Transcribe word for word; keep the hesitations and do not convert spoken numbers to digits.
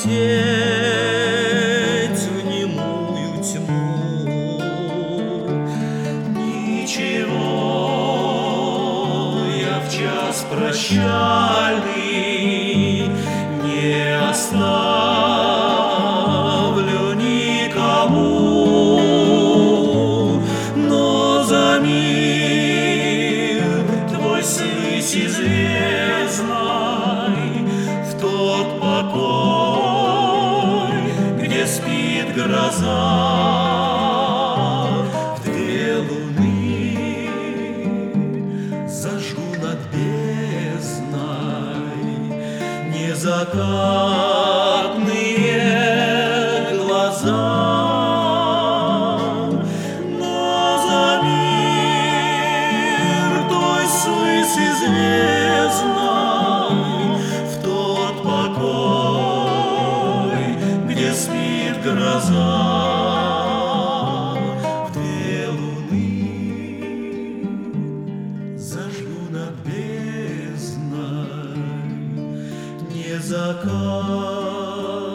глядеть в немую тьму. Ничего, я в час прощальный не оставлю никому, но за мир твой сыси звездной, в тот покой, где спит гроза, в две луны зажгу над бездной незакатные глаза. Но за мир твой сыси звездной, в тот покой, где спит гроза, в две луны зажгу над бездной незакатные